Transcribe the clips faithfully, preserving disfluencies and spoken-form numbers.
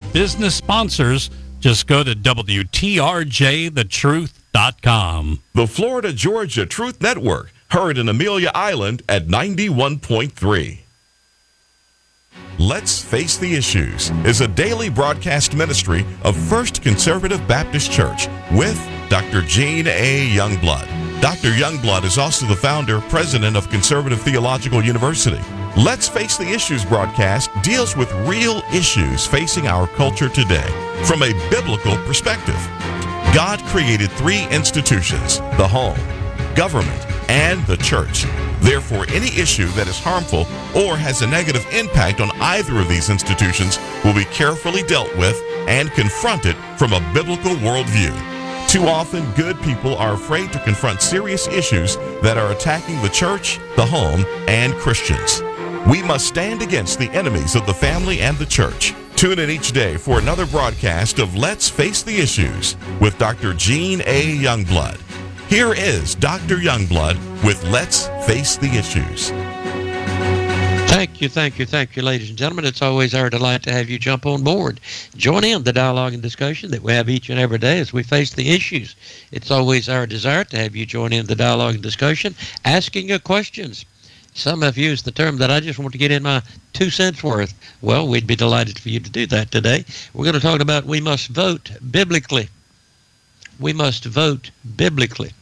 business sponsors, just go to W T R J the truth dot com. The Florida Georgia Truth Network, heard in Amelia Island at ninety-one point three. Let's Face the Issues is a daily broadcast ministry of First Conservative Baptist Church with Doctor Gene A. Youngblood. Doctor Youngblood is also the founder, president of Conservative Theological University. Let's Face the Issues broadcast deals with real issues facing our culture today from a biblical perspective. God created three institutions: the home, government, and the church. Therefore, any issue that is harmful or has a negative impact on either of these institutions will be carefully dealt with and confronted from a biblical worldview. Too often, good people are afraid to confront serious issues that are attacking the church, the home, and Christians. We must stand against the enemies of the family and the church. Tune in each day for another broadcast of Let's Face the Issues with Doctor Gene A. Youngblood. Here is Doctor Youngblood with Let's Face the Issues. Thank you, thank you, thank you, ladies and gentlemen. It's always our delight to have you jump on board. Join in the dialogue and discussion that we have each and every day as we face the issues. It's always our desire to have you join in the dialogue and discussion, asking your questions. Some have used the term that I just want to get in my two cents worth. Well, we'd be delighted for you to do that today. We're going to talk about we must vote biblically. We must vote biblically.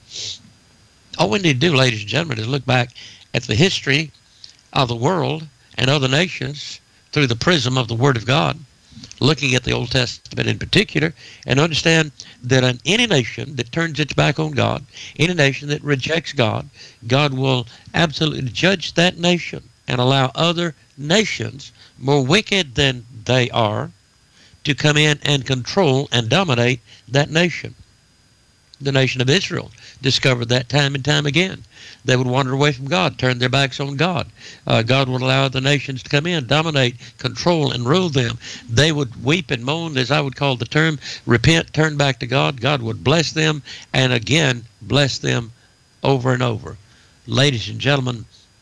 All we need to do, ladies and gentlemen, is look back at the history of the world and other nations through the prism of the Word of God, looking at the Old Testament in particular, and understand that in any nation that turns its back on God, any nation that rejects God, God will absolutely judge that nation and allow other nations more wicked than they are to come in and control and dominate that nation. The nation of Israel discovered that time and time again. They would wander away from God, turn their backs on God. Uh, God would allow the nations to come in, dominate, control, and rule them. They would weep and moan, as I would call the term, repent, turn back to God. God would bless them, and again, bless them over and over. Ladies and gentlemen,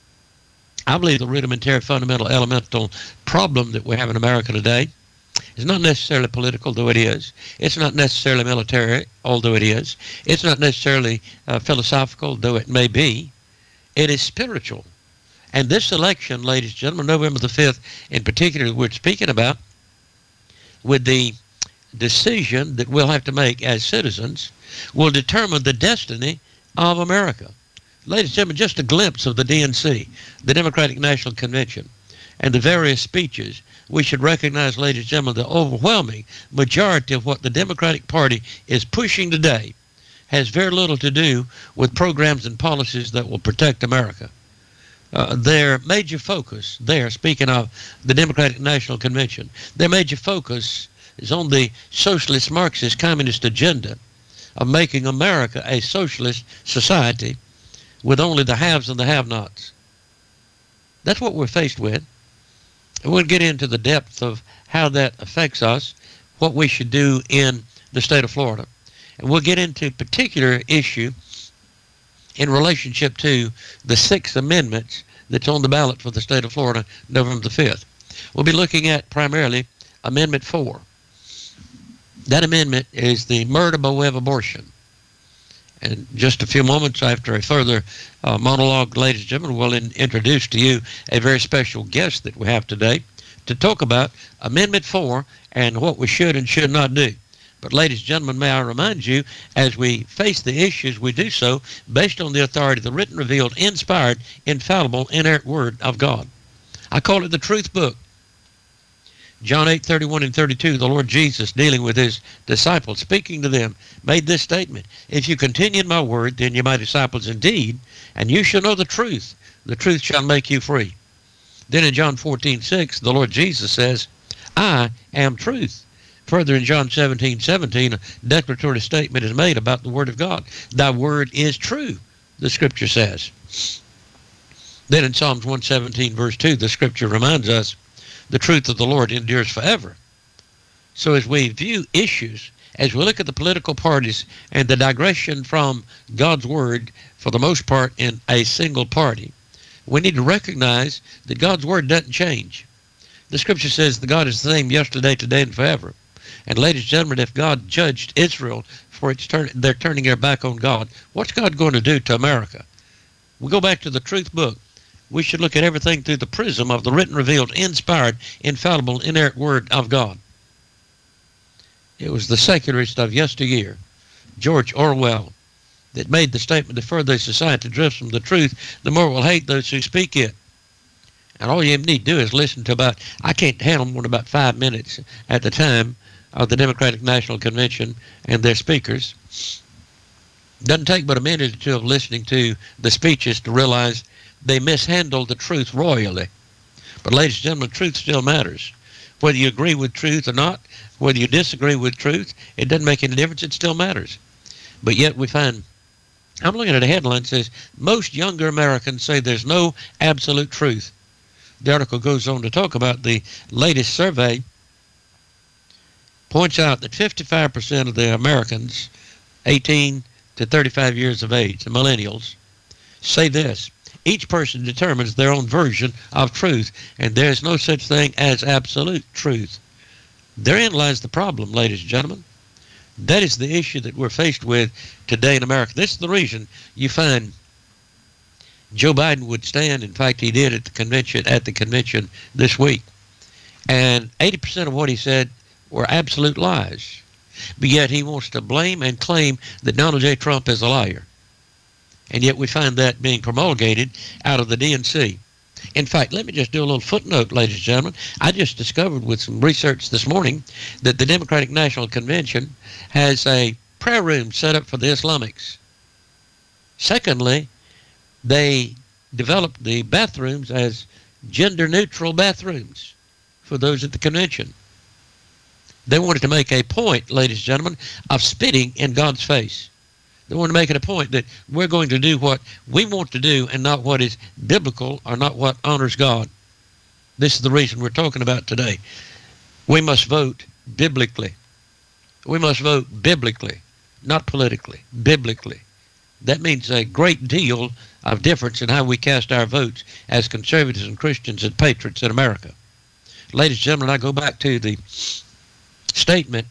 I believe the rudimentary, fundamental, elemental problem that we have in America today is not necessarily political, though it is. It's not necessarily military, although it is. It's not necessarily uh, philosophical, though it may be. It is spiritual. And this election, ladies and gentlemen, November the fifth in particular, we're speaking about, with the decision that we'll have to make as citizens, will determine the destiny of America. Ladies and gentlemen, just a glimpse of the D N C, the Democratic National Convention, and the various speeches. We should recognize, ladies and gentlemen, the overwhelming majority of what the Democratic Party is pushing today has very little to do with programs and policies that will protect America. Uh, their major focus there, speaking of the Democratic National Convention, their major focus is on the socialist, Marxist, communist agenda of making America a socialist society with only the haves and the have-nots. That's what we're faced with. And we'll get into the depth of how that affects us, what we should do in the state of Florida. And we'll get into a particular issue in relationship to the six amendments that's on the ballot for the state of Florida, November the fifth. We'll be looking at primarily Amendment four. That amendment is the murder by way of abortion. And just a few moments after a further uh, monologue, ladies and gentlemen, we'll in, introduce to you a very special guest that we have today to talk about Amendment four and what we should and should not do. But ladies and gentlemen, may I remind you, as we face the issues, we do so based on the authority of the written, revealed, inspired, infallible, inerrant Word of God. I call it the Truth Book. John eight, thirty-one and thirty-two, the Lord Jesus, dealing with his disciples, speaking to them, made this statement: if you continue in my word, then you're my disciples indeed, and you shall know the truth. The truth shall make you free. Then in John fourteen, six, the Lord Jesus says, I am truth. Further in John seventeen, seventeen, a declaratory statement is made about the word of God. Thy word is true, the scripture says. Then in Psalms one seventeen, verse two, the scripture reminds us, the truth of the Lord endures forever. So as we view issues, as we look at the political parties and the digression from God's word, for the most part in a single party, we need to recognize that God's word doesn't change. The scripture says that God is the same yesterday, today, and forever. And ladies and gentlemen, if God judged Israel for its turn, they're turning their back on God, what's God going to do to America? We go back to the truth book. We should look at everything through the prism of the written, revealed, inspired, infallible, inerrant word of God. It was the secularist of yesteryear, George Orwell, that made the statement, the further society drifts from the truth, the more we'll hate those who speak it. And all you need to do is listen to about, I can't handle more than about five minutes at the time of the Democratic National Convention and their speakers. Doesn't take but a minute or two of listening to the speeches to realize they mishandled the truth royally. But ladies and gentlemen, truth still matters. Whether you agree with truth or not, whether you disagree with truth, it doesn't make any difference. It still matters. But yet we find, I'm looking at a headline that says, most younger Americans say there's no absolute truth. The article goes on to talk about the latest survey, points out that fifty-five percent of the Americans eighteen to thirty-five years of age, the millennials, say this: each person determines their own version of truth, and there is no such thing as absolute truth. Therein lies the problem, ladies and gentlemen. That is the issue that we're faced with today in America. This is the reason you find Joe Biden would stand, in fact he did at the convention at the convention this week, and eighty percent of what he said were absolute lies. But yet he wants to blame and claim that Donald J. Trump is a liar. And yet we find that being promulgated out of the D N C. In fact, let me just do a little footnote, ladies and gentlemen. I just discovered with some research this morning that the Democratic National Convention has a prayer room set up for the Islamics. Secondly, they developed the bathrooms as gender-neutral bathrooms for those at the convention. They wanted to make a point, ladies and gentlemen, of spitting in God's face. They want to make it a point that we're going to do what we want to do and not what is biblical or not what honors God. This is the reason we're talking about today. We must vote biblically. We must vote biblically, not politically, biblically. That means a great deal of difference in how we cast our votes as conservatives and Christians and patriots in America. Ladies and gentlemen, I go back to the statement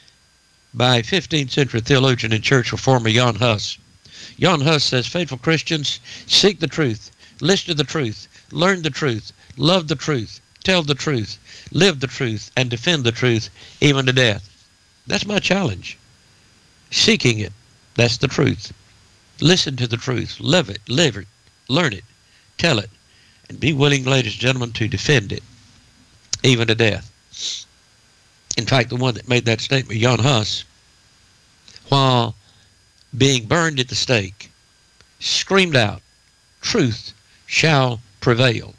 by fifteenth century theologian and church reformer Jan Hus. Jan Hus says, faithful Christians, seek the truth, listen to the truth, learn the truth, love the truth, tell the truth, live the truth, and defend the truth, even to death. That's my challenge. Seeking it, that's the truth. Listen to the truth, live it, live it, learn it, tell it, and be willing, ladies and gentlemen, to defend it, even to death. In fact, the one that made that statement, Jan Hus, while being burned at the stake, screamed out, truth shall prevail.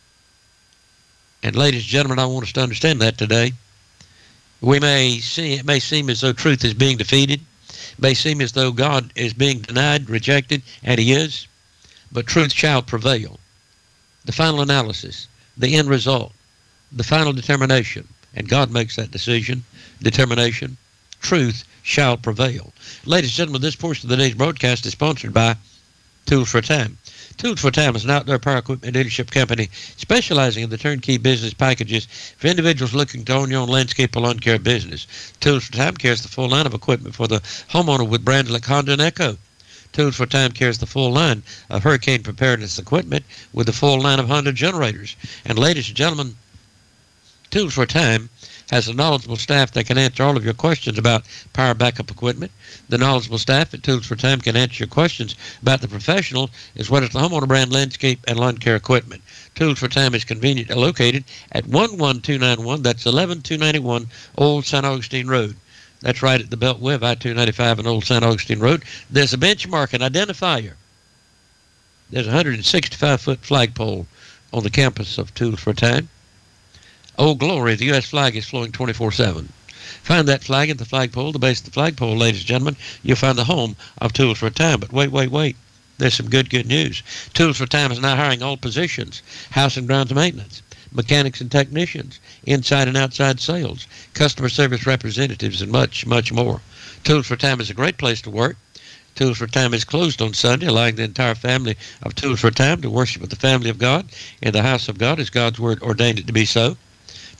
And ladies and gentlemen, I want us to understand that today. We may see, it may seem as though truth is being defeated, it may seem as though God is being denied, rejected, and he is, but truth shall prevail. The final analysis, the end result, the final determination, and God makes that decision, determination, truth shall prevail. Ladies and gentlemen, this portion of the day's broadcast is sponsored by Tools for Time. Tools for Time is an outdoor power equipment dealership company specializing in the turnkey business packages for individuals looking to own your own landscape or lawn care business. Tools for Time carries the full line of equipment for the homeowner with brands like Honda and Echo. Tools for Time carries the full line of hurricane preparedness equipment with the full line of Honda generators. And ladies and gentlemen, Tools for Time has a knowledgeable staff that can answer all of your questions about power backup equipment. The knowledgeable staff at Tools for Time can answer your questions about the professional as well as the homeowner brand landscape and lawn care equipment. Tools for Time is conveniently located at one one two nine one, that's eleven two ninety-one Old Saint Augustine Road. That's right at the Beltway of I two ninety-five and Old Saint Augustine Road. There's a benchmark, an identifier. There's a one hundred sixty-five foot flagpole on the campus of Tools for Time. Oh, glory, the U S flag is flowing twenty-four seven. Find that flag at the flagpole, the base of the flagpole, ladies and gentlemen. You'll find the home of Tools for Time. But wait, wait, wait. There's some good, good news. Tools for Time is now hiring all positions: house and grounds maintenance, mechanics and technicians, inside and outside sales, customer service representatives, and much, much more. Tools for Time is a great place to work. Tools for Time is closed on Sunday, allowing the entire family of Tools for Time to worship with the family of God in the house of God as God's Word ordained it to be so.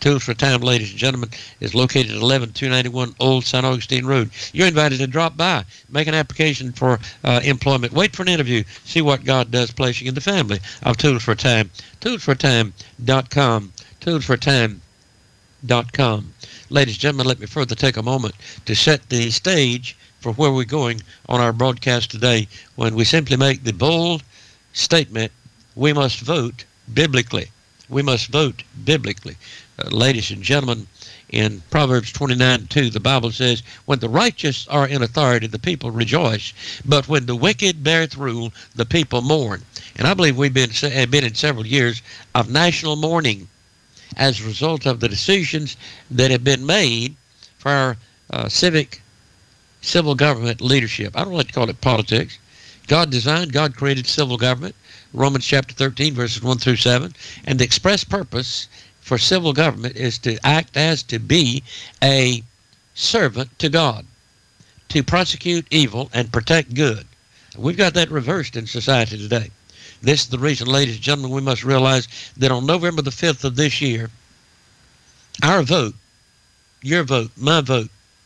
Tools for Time, ladies and gentlemen, is located at eleven two ninety-one Old San Augustine Road. You're invited to drop by, make an application for uh, employment, wait for an interview, see what God does placing in the family of Tools for Time. tools for time dot com. tools for time dot com. Ladies and gentlemen, let me further take a moment to set the stage for where we're going on our broadcast today, when we simply make the bold statement, we must vote biblically. We must vote biblically. Uh, ladies and gentlemen, in Proverbs twenty-nine two, the Bible says, when the righteous are in authority, the people rejoice, but when the wicked beareth rule, the people mourn. And I believe we've been, have been in several years of national mourning as a result of the decisions that have been made for our uh, civic, civil government leadership. I don't like to call it politics. God designed, God created civil government, Romans chapter thirteen, verses one through seven, and the express purpose for civil government is to act as to be a servant to God, to prosecute evil and protect good. We've got that reversed in society today. This is the reason, ladies and gentlemen, we must realize that on November the fifth of this year, our vote, your vote, my vote,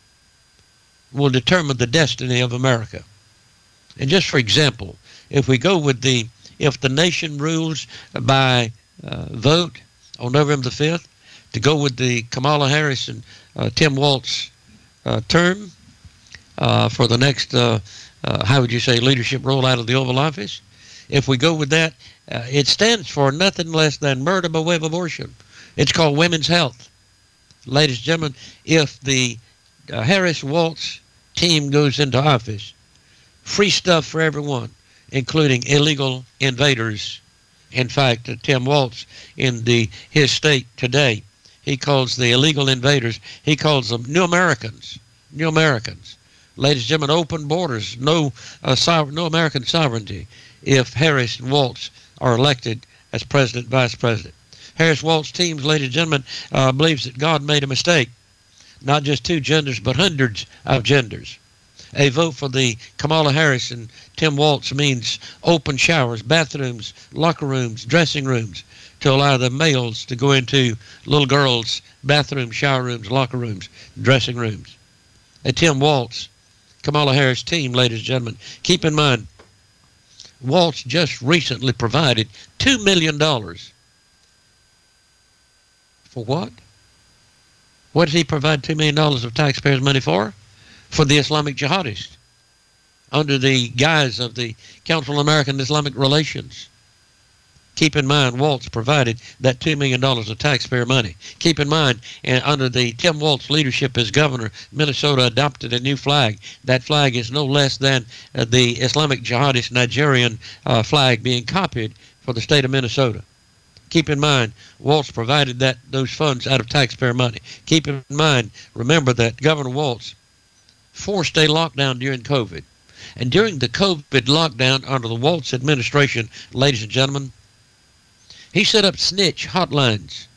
will determine the destiny of America. And just for example, if we go with the, if the nation rules by uh, vote on November the fifth, to go with the Kamala Harris and uh, Tim Walz uh, term uh, for the next, uh, uh, how would you say, leadership role out of the Oval Office, if we go with that, uh, it stands for nothing less than murder by way of abortion. It's called women's health. Ladies and gentlemen, if the uh, Harris-Walz team goes into office, free stuff for everyone, including illegal invaders. In fact, uh, Tim Walz in the his state today, he calls the illegal invaders, he calls them new Americans. New Americans. Ladies and gentlemen, open borders, no uh, sover- no American sovereignty if Harris and Walz are elected as president, vice president. Harris-Walz teams, ladies and gentlemen, uh, believes that God made a mistake. Not just two genders, but hundreds of genders. A vote for the Kamala Harris and Tim Walz means open showers, bathrooms, locker rooms, dressing rooms, to allow the males to go into little girls' bathrooms, shower rooms, locker rooms, dressing rooms. A Tim Walz, Kamala Harris team, ladies and gentlemen, keep in mind, Walz just recently provided two million dollars. For what? What did he provide two million dollars of taxpayers' money for? For the Islamic jihadists, under the guise of the Council of American Islamic Relations. Keep in mind, Walz provided that two million dollars of taxpayer money. Keep in mind, and under the Tim Walz leadership as governor, Minnesota adopted a new flag. That flag is no less than uh, the Islamic jihadist Nigerian uh, flag being copied for the state of Minnesota. Keep in mind, Walz provided that those funds out of taxpayer money. Keep in mind, remember that Governor Walz forced a lockdown during COVID. And during the COVID lockdown under the Walz administration, ladies and gentlemen, he set up snitch hotlines.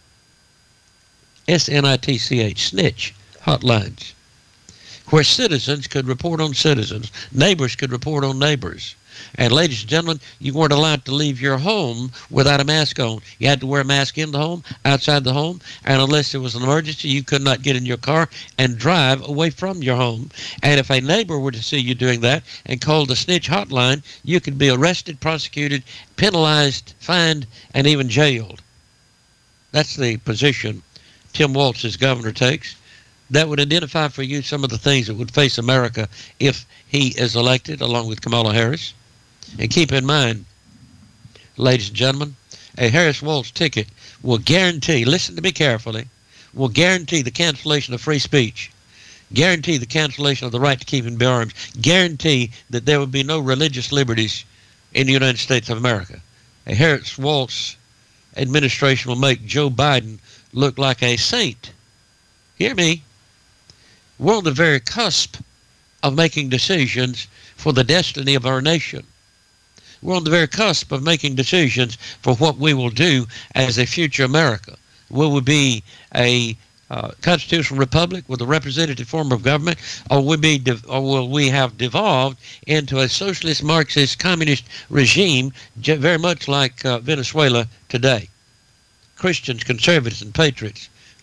S N I T C H, snitch hotlines, where citizens could report on citizens, neighbors could report on neighbors. And ladies and gentlemen, you weren't allowed to leave your home without a mask on. You had to wear a mask in the home, outside the home, and unless there was an emergency, you could not get in your car and drive away from your home. And if a neighbor were to see you doing that and call the snitch hotline, you could be arrested, prosecuted, penalized, fined, and even jailed. That's the position Tim Walz as governor takes. That would identify for you some of the things that would face America if he is elected, along with Kamala Harris. And keep in mind, ladies and gentlemen, a Harris-Walz ticket will guarantee, listen to me carefully, will guarantee the cancellation of free speech, guarantee the cancellation of the right to keep and bear arms, guarantee that there will be no religious liberties in the United States of America. A Harris-Walz administration will make Joe Biden look like a saint. Hear me. We're on the very cusp of making decisions for the destiny of our nation. We're on the very cusp of making decisions for what we will do as a future America. Will we be a uh, constitutional republic with a representative form of government, or will, be or will we have devolved into a socialist, Marxist, communist regime, very much like uh, Venezuela today? Christians, conservatives, and patriots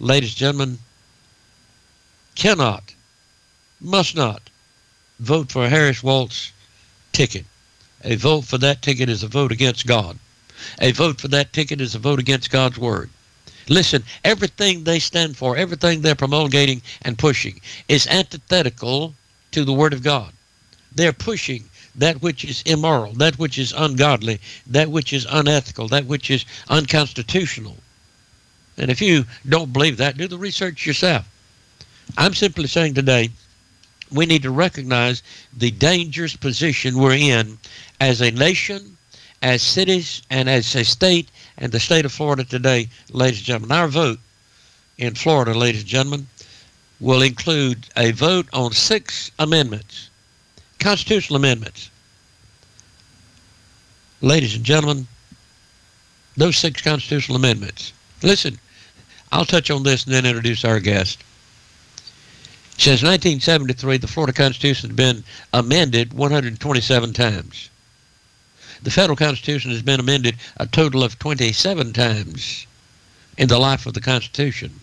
ladies and gentlemen, cannot, must not vote for a Harris Waltz ticket. A vote for that ticket is a vote against God. A vote for that ticket is a vote against God's word. Listen, everything they stand for, everything they're promulgating and pushing is antithetical to the word of God. They're pushing that which is immoral, that which is ungodly, that which is unethical, that which is unconstitutional. And if you don't believe that, do the research yourself. I'm simply saying today, we need to recognize the dangerous position we're in as a nation, as cities, and as a state, and the state of Florida today, ladies and gentlemen. Our vote in Florida, ladies and gentlemen, will include a vote on six amendments, constitutional amendments. Ladies and gentlemen, those six constitutional amendments. Listen, I'll touch on this and then introduce our guest. Since nineteen seventy-three, the Florida Constitution has been amended one hundred twenty-seven times. The federal Constitution has been amended a total of twenty-seven times in the life of the Constitution.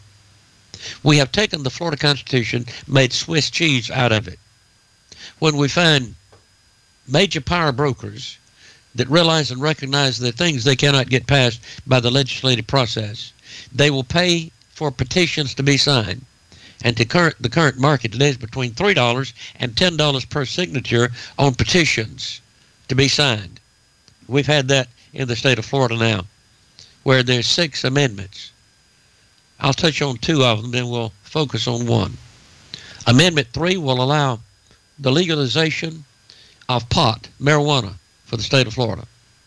We have taken the Florida Constitution, made Swiss cheese out of it. When we find major power brokers that realize and recognize that things they cannot get passed by the legislative process, they will pay for petitions to be signed. And to current, the current market today is between three dollars and ten dollars per signature on petitions to be signed. We've had that in the state of Florida now, where there's six amendments. I'll touch on two of them, then we'll focus on one. Amendment three will allow the legalization of pot, marijuana, for the state of Florida.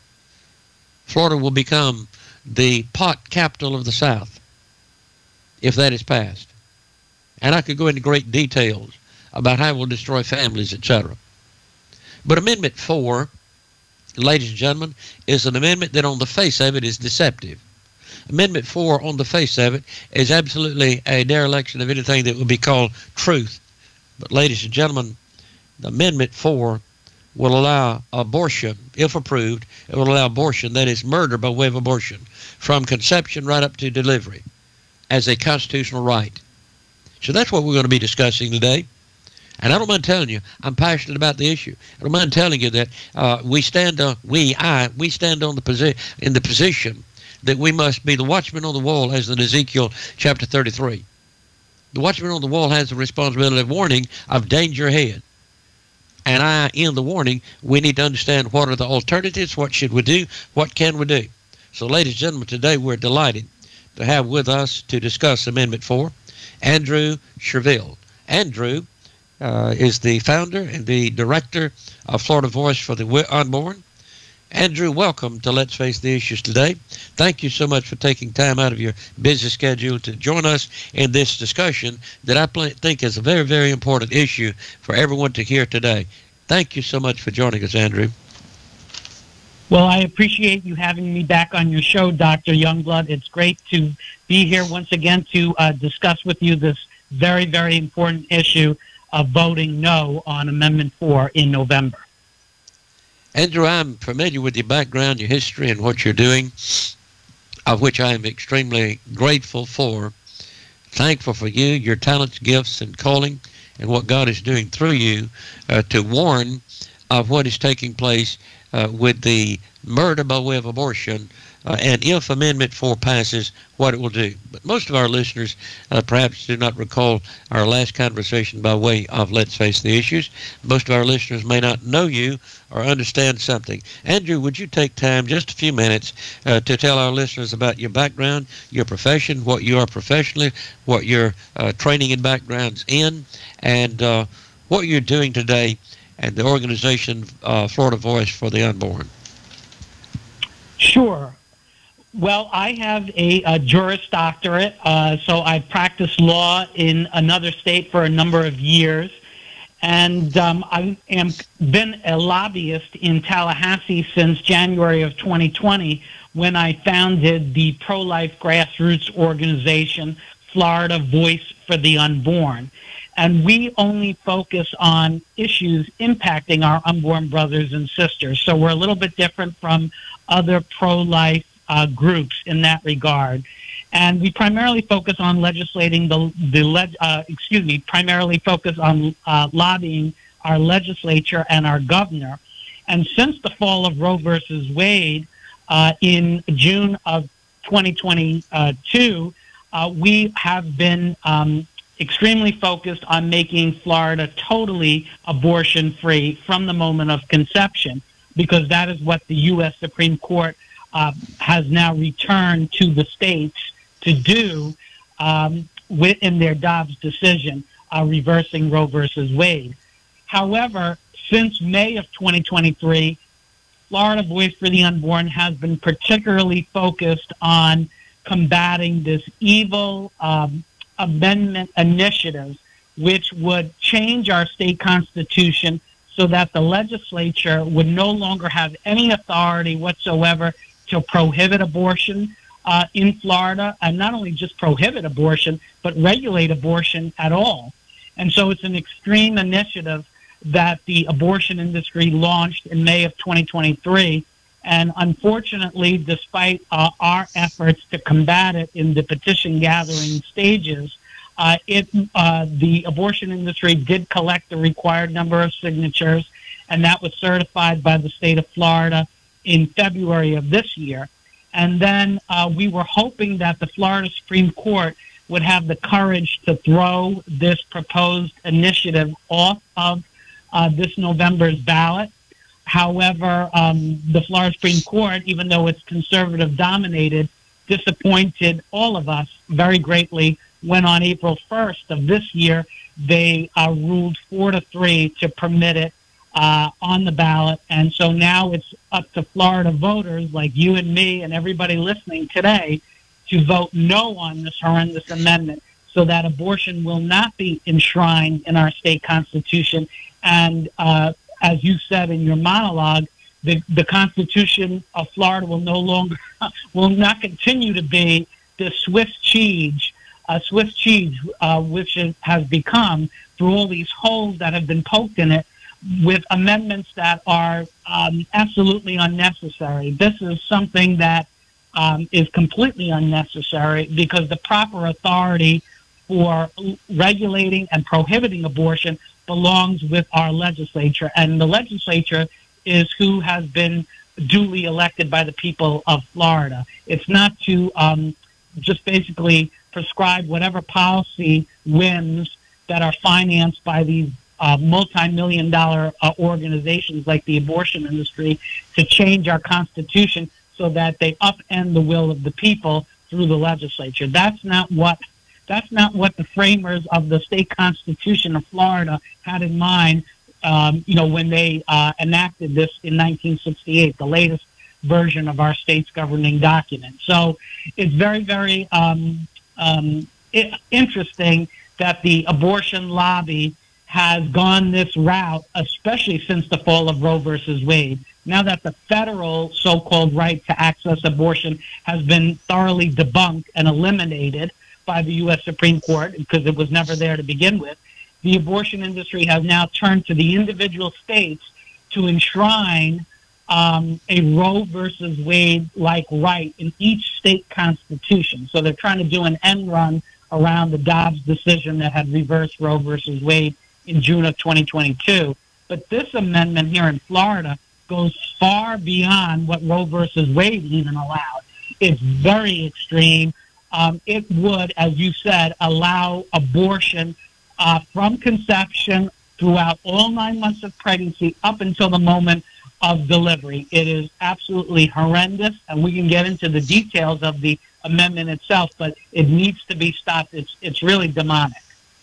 Florida will become the pot capital of the South if that is passed. And I could go into great details about how it will destroy families, et cetera. But Amendment four, ladies and gentlemen, is an amendment that on the face of it is deceptive. Amendment four on the face of it is absolutely a dereliction of anything that would be called truth. But ladies and gentlemen, Amendment four will allow abortion, if approved, it will allow abortion, that is murder by way of abortion, from conception right up to delivery as a constitutional right. So that's what we're going to be discussing today. And I don't mind telling you, I'm passionate about the issue. I don't mind telling you that uh, we stand, uh, we, I, we stand on the posi- in the position that we must be the watchman on the wall, as in Ezekiel chapter thirty-three. The watchman on the wall has the responsibility of warning of danger ahead. And I, in the warning, we need to understand what are the alternatives, what should we do, what can we do. So, ladies and gentlemen, today we're delighted to have with us to discuss Amendment four, Andrew Shervill. Andrew uh, is the founder and the director of Florida Voice for the Unborn. Andrew, welcome to Let's Face the Issues today. Thank you so much for taking time out of your busy schedule to join us in this discussion that I think is a very, very important issue for everyone to hear today. Thank you so much for joining us, Andrew. Well, I appreciate you having me back on your show, Doctor Youngblood. It's great to be here once again to uh, discuss with you this very, very important issue of voting no on Amendment four in November. Andrew, I'm familiar with your background, your history, and what you're doing, of which I am extremely grateful for. Thankful for you, your talents, gifts, and calling, and what God is doing through you uh, to warn of what is taking place uh, with the murder by way of abortion, uh, and if Amendment four passes, what it will do. But most of our listeners uh, perhaps do not recall our last conversation by way of Let's Face the Issues. Most of our listeners may not know you or understand something. Andrew, would you take time, just a few minutes, uh, to tell our listeners about your background, your profession, what you are professionally, what your uh, training and background's in, and uh, what you're doing today and the organization uh, Florida Voice for the Unborn? Sure. Well, I have a, a Juris Doctorate, uh, so I've practiced law in another state for a number of years, and um, I am been a lobbyist in Tallahassee since January of twenty twenty, when I founded the pro-life grassroots organization, Florida Voice for the Unborn. And we only focus on issues impacting our unborn brothers and sisters. So we're a little bit different from other pro-life uh, groups in that regard. And we primarily focus on legislating the, the leg, uh, excuse me, primarily focus on uh, lobbying our legislature and our governor. And since the fall of Roe versus Wade uh, in June of twenty twenty-two, uh, we have been um, extremely focused on making Florida totally abortion-free from the moment of conception, because that is what the U S Supreme Court uh, has now returned to the states to do um, in their Dobbs decision, uh, reversing Roe versus Wade. However, since May of twenty twenty-three, Florida Voice for the Unborn has been particularly focused on combating this evil um, amendment initiative, which would change our state constitution so that the legislature would no longer have any authority whatsoever to prohibit abortion uh, in Florida, and not only just prohibit abortion, but regulate abortion at all. And so it's an extreme initiative that the abortion industry launched in May of twenty twenty-three. And unfortunately, despite uh, our efforts to combat it in the petition gathering stages, uh, it uh, the abortion industry did collect the required number of signatures, and that was certified by the state of Florida in February of this year. And then uh, we were hoping that the Florida Supreme Court would have the courage to throw this proposed initiative off of uh, this November's ballot. However, um, the Florida Supreme Court, even though it's conservative dominated, disappointed all of us very greatly when on April first of this year, they uh, ruled four to three to permit it uh, on the ballot. And so now it's up to Florida voters like you and me and everybody listening today to vote no on this horrendous amendment so that abortion will not be enshrined in our state constitution. And uh, as you said in your monologue, the, the Constitution of Florida will no longer, will not continue to be the Swiss cheese, uh, Swiss cheese, uh, which is, has become through all these holes that have been poked in it with amendments that are um, absolutely unnecessary. This is something that um, is completely unnecessary because the proper authority for regulating and prohibiting abortion belongs with our legislature, and the legislature is who has been duly elected by the people of Florida. It's not to um, just basically prescribe whatever policy whims that are financed by these uh, multi-million dollar uh, organizations like the abortion industry to change our constitution so that they upend the will of the people through the legislature. That's not what That's not what the framers of the state constitution of Florida had in mind, um, you know, when they uh, enacted this in nineteen sixty-eight, the latest version of our state's governing document. So it's very, very um, um, I- interesting that the abortion lobby has gone this route, especially since the fall of Roe versus Wade. Now that the federal so-called right to access abortion has been thoroughly debunked and eliminated by the U S Supreme Court because it was never there to begin with, the abortion industry has now turned to the individual states to enshrine um, a Roe versus Wade-like right in each state constitution. So they're trying to do an end run around the Dobbs decision that had reversed Roe versus Wade in June of twenty twenty-two. But this amendment here in Florida goes far beyond what Roe versus Wade even allowed. It's very extreme. Um, it would, as you said, allow abortion uh, from conception throughout all nine months of pregnancy up until the moment of delivery. It is absolutely horrendous, and we can get into the details of the amendment itself, but it needs to be stopped. It's, it's really demonic.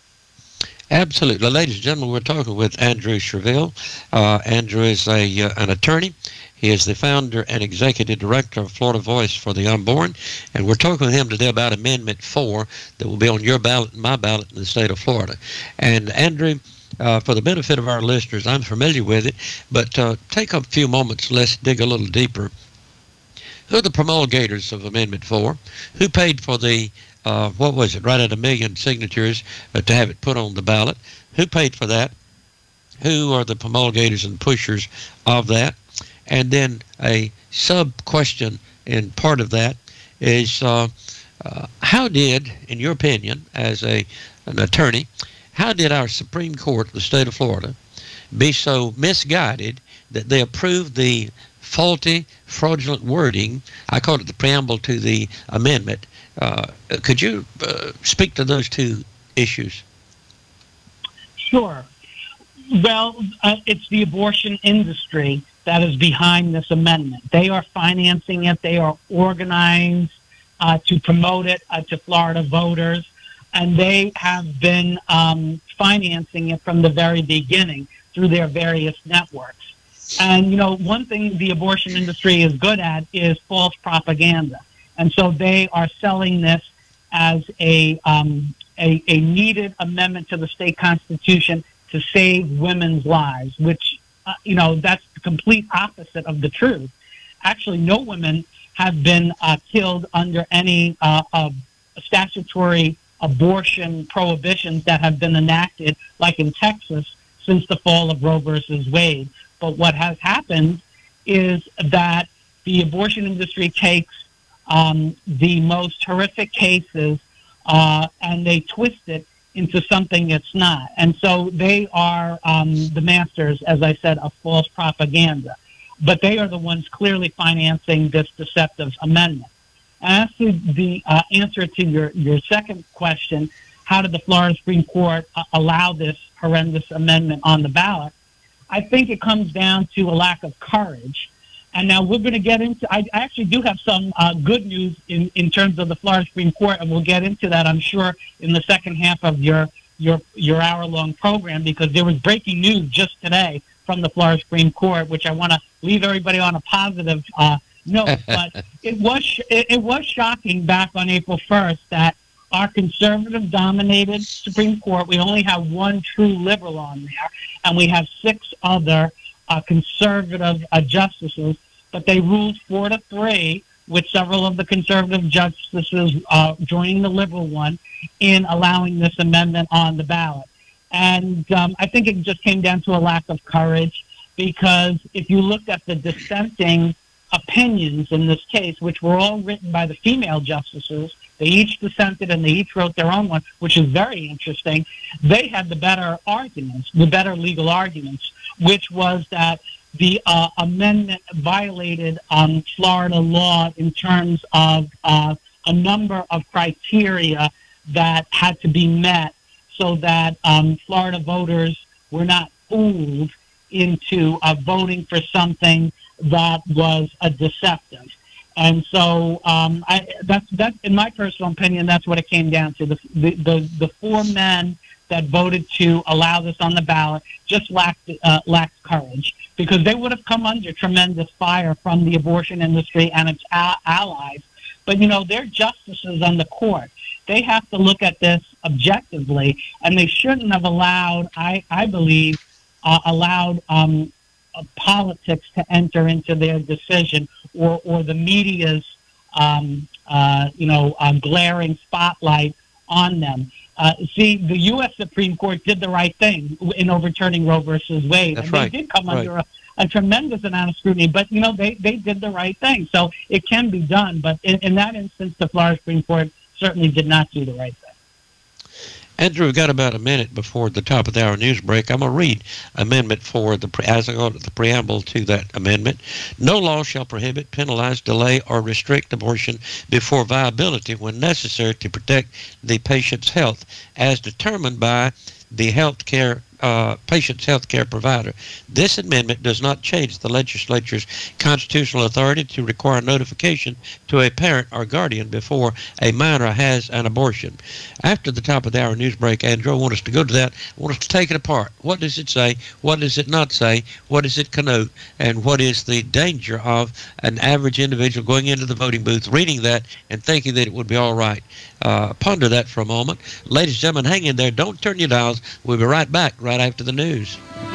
Absolutely. Ladies and gentlemen, we're talking with Andrew Sherville. Uh, Andrew is a uh, an attorney. He is the founder and executive director of Florida Voice for the Unborn, and we're talking with him today about Amendment four that will be on your ballot and my ballot in the state of Florida. And Andrew, uh, for the benefit of our listeners, I'm familiar with it, but uh, take a few moments, let's dig a little deeper. Who are the promulgators of Amendment four? Who paid for the, uh, what was it, right at a million signatures uh, to have it put on the ballot? Who paid for that? Who are the promulgators and pushers of that? And then a sub-question in part of that is uh, Uh, how did, in your opinion, as a an attorney, how did our Supreme Court of the state of Florida be so misguided that they approved the faulty, fraudulent wording? I call it the preamble to the amendment. Uh, could you uh, speak to those two issues? Sure. Well, uh, it's the abortion industry that is behind this amendment. They are financing it. They are organized uh, to promote it uh, to Florida voters, and they have been um, financing it from the very beginning through their various networks. And, you know, one thing the abortion industry is good at is false propaganda. And so they are selling this as a, um, a, a needed amendment to the state constitution to save women's lives, which, uh, you know, that's the complete opposite of the truth. Actually, no women have been uh, killed under any uh, uh, statutory abortion prohibitions that have been enacted, like in Texas, since the fall of Roe versus Wade. But what has happened is that the abortion industry takes um, the most horrific cases uh, and they twist it into something it's not. And so they are um, the masters, as I said, of false propaganda. But they are the ones clearly financing this deceptive amendment. As to the uh, answer to your, your second question, how did the Florida Supreme Court uh, allow this horrendous amendment on the ballot? I think it comes down to a lack of courage. And now we're going to get into, I actually do have some uh, good news in, in terms of the Florida Supreme Court, and we'll get into that, I'm sure, in the second half of your, your, your hour-long program, because there was breaking news just today from the Florida Supreme Court, which I want to leave everybody on a positive uh, note. But it was, it, it was shocking back on April first that our conservative-dominated Supreme Court, we only have one true liberal on there, and we have six other uh, conservative uh, justices, but they ruled four to three, with several of the conservative justices uh, joining the liberal one in allowing this amendment on the ballot. And um, I think it just came down to a lack of courage, because if you looked at the dissenting opinions in this case, which were all written by the female justices, they each dissented and they each wrote their own one, which is very interesting. They had the better arguments, the better legal arguments, which was that the uh, amendment violated um, Florida law in terms of uh, a number of criteria that had to be met so that um, Florida voters were not fooled into uh, voting for something that was a deceptive. And so um, I, that's, that's, in my personal opinion, that's what it came down to. The, the, the, the four men that voted to allow this on the ballot just lacked, uh, lacked courage, because they would have come under tremendous fire from the abortion industry and its a- allies. But, you know, they're justices on the court. They have to look at this objectively, and they shouldn't have allowed, I, I believe, uh, allowed um, uh, politics to enter into their decision, or, or the media's, um, uh, you know, uh, glaring spotlight on them. Uh, see, the U S Supreme Court did the right thing in overturning Roe versus Wade. That's and right. They did come right. under a, a tremendous amount of scrutiny, but, you know, they, they did the right thing. So it can be done. But in, in that instance, the Florida Supreme Court certainly did not do the right thing. Andrew, we've got about a minute before the top of the hour news break. I'm going to read Amendment four, the, as I go to the preamble to that amendment. No law shall prohibit, penalize, delay, or restrict abortion before viability when necessary to protect the patient's health, as determined by the health care uh, patient's health care provider. This amendment does not change the legislature's constitutional authority to require notification to a parent or guardian before a minor has an abortion. After the top of the hour news break, Andrew, I want us to go to that. I want us to take it apart. What does it say? What does it not say? What does it connote? And what is the danger of an average individual going into the voting booth, reading that, and thinking that it would be all right? Uh, ponder that for a moment. Ladies and gentlemen, hang in there. Don't turn your dials. We'll be right back right after the news.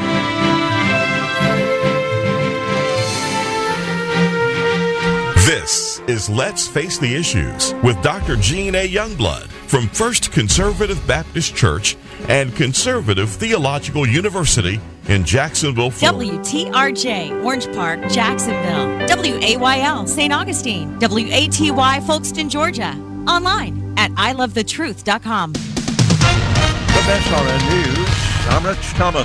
This is Let's Face the Issues with Doctor Gene A. Youngblood from First Conservative Baptist Church and Conservative Theological University in Jacksonville, Florida. W T R J, Orange Park, Jacksonville. W A Y L, Saint Augustine. W A T Y, Folkestone, Georgia. online at I love the truth dot com. From S R N News, I'm Rich Thomas.